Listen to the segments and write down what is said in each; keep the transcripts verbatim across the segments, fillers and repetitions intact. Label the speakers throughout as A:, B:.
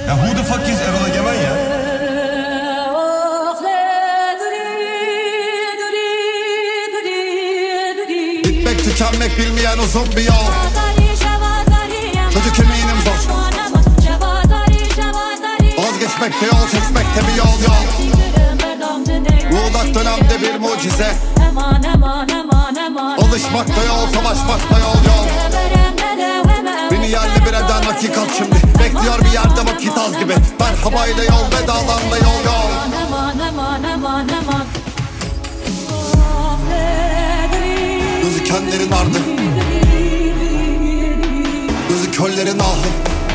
A: Ya who the fuck is Erol Egemen ya?
B: Bitmek tükenmek bilmeyen uzun bir yol. Çocuk eminim zor. Vazgeçmekte yol, seçmekte bir yol yol. Bu odak dönemde bir mucize. Alışmakta yol, savaşmakta yol yol. Beni yerle bir eden hakikat şimdi. Bekliyor bir yerde vakit az gibi. Merhabayla yol, vedalarla yol yol. Gözükenlerin ardı, gözü körlerin ahı,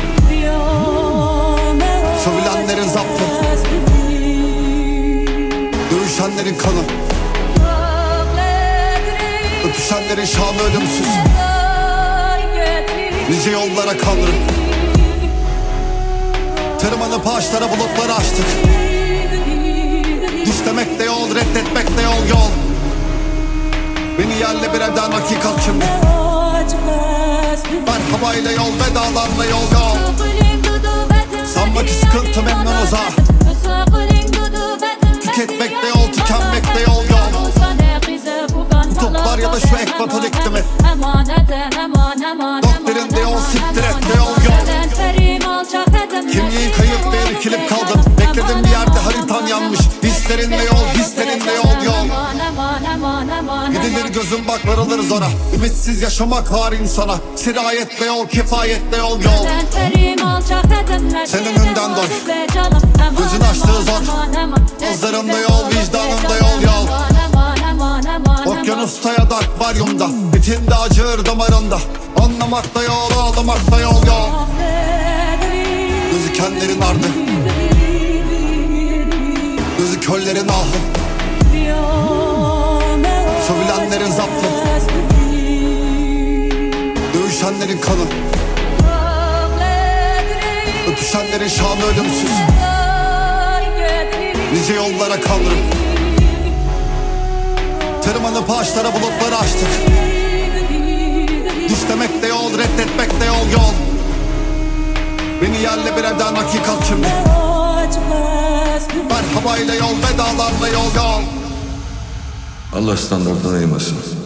B: sövülenlerin zaptı, dövüşenlerin kanı, öpüşenlerin şanı ölümsüz. Nice yollara kanırım, tırmanıp ağaçlara bulutları açtık. Düş demek de yol, reddetmek de yol yol. Beni yerle bir eden hakikat şimdi. Merhabayla yol, vedalarla yol yol. Sanma ki sıkıntı memnun uzağa. Tüketmek de yol, tükenmek de yol yol. Kutuplar ya da şu ekvator iklimi. Doktrin de yol, siktir et de yol yol. Kimliğin kayıp ve irkilip kaldım. Bekledim bir yerde haritan yanmış. Hislerinle yol, hislerinle yol yol. Gidilir gözüm bak varılır zora. Ümitsiz yaşamak var insana. Sirayetle yol, kifayetle yol yol. Senin önünden doy. Gözün açtığı zor. Gözlerinde yol, vicdanında yol yol. Okyanusta ya da akvaryumda. Bitinde acır damarında. Anlamakta yol, ağlamakta yol yol. Gözükenlerin ardı, gözü körlerin ahı, sövülenlerin zaptı, dövüşenlerin kanı, öpüşenlerin şanı ölümsüz. Nice yollara kanırım, tırmanıp ağaçlara bulutları açtık. Düş demek de yol, reddetmek de yol yol. Beni yerle bir eden hakikat şimdi. Merhabayla yol, vedalarla yol yol.
C: Allah standarttan ayırmasın.